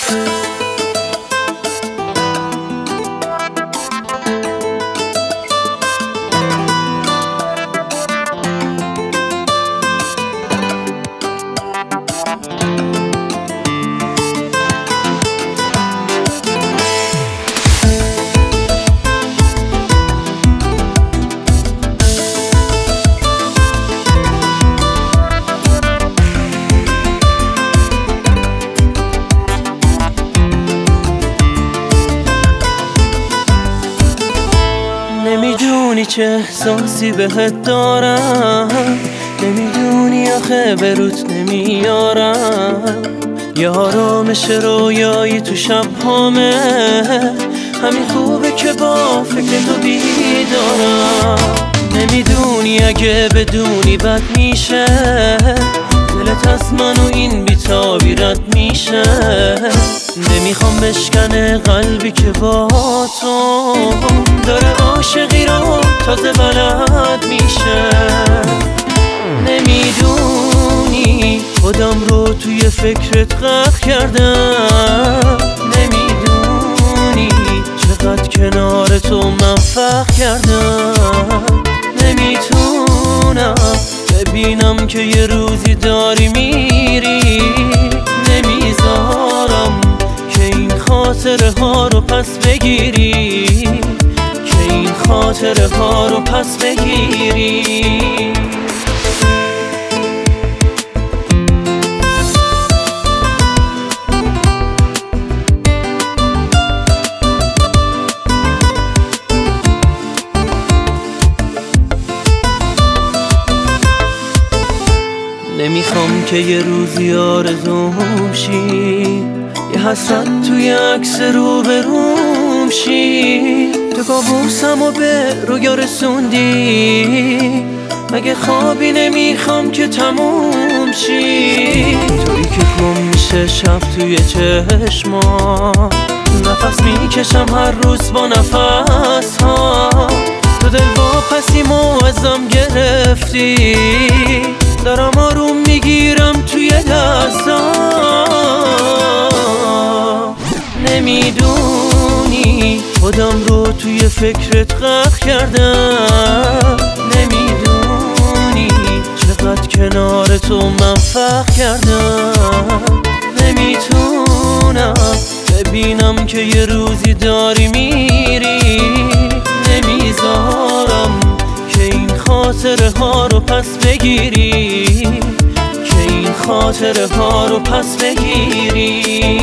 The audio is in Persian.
نمیدونی چه احساسی بهت دارم، نمیدونی آخه به روت نمیارم. یه آرامش رویایی تو شب هامه، همین خوبه که با فکر تو بیدارم. نمیدونی اگه بدونی بد میشه، دلت از من و این بی‌تابی رد میشه. نمیخوام بشکنه قلبی که با تو داره عاشقی رو تازه بلد میشه. نمیدونی خودم رو توی فکرت غرق کردم، نمیدونی چقدر کنار تو من فخر کردم. نمیتونم ببینم که یه روزی داری میری، نمیذارم که این خاطره ها رو پس بگیری، که این خاطره ها رو پس بگیری. نمیخوام که یه روزی آرزوم شی، یه حسرت توی عکس رو بروم شی. تو کابوسم و به رویا رسوندی، مگه خوابی نمیخوام که تموم شی. تویی که گم میشه شب توی چشما، نفس میکشم هر روز با نفس ها. تو دل واپسیم و ازم گرفتی، دارم آروم میگیرم توی دستام. نمیدونی خودم رو توی فکرت غرق کردم، نمیدونی چقدر کنار تو من فخر کردم. نمیتونم ببینم که یه روزی داری میری، نمیذارم که این خاطره ها رو پس بگیری، که این خاطره ها رو پس بگیری.